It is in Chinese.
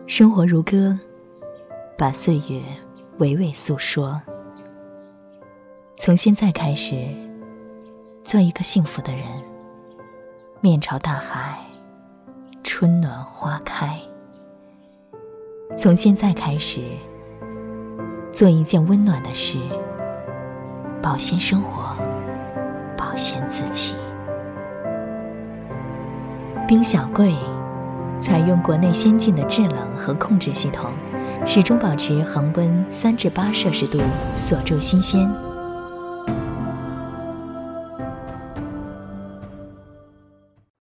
生活如歌，把岁月娓娓诉说。从现在开始，做一个幸福的人，面朝大海，春暖花开。从现在开始，做一件温暖的事，保鲜生活，保鲜自己。冰小柜采用国内先进的制冷和控制系统，始终保持恒温3至8摄氏度，锁住新鲜，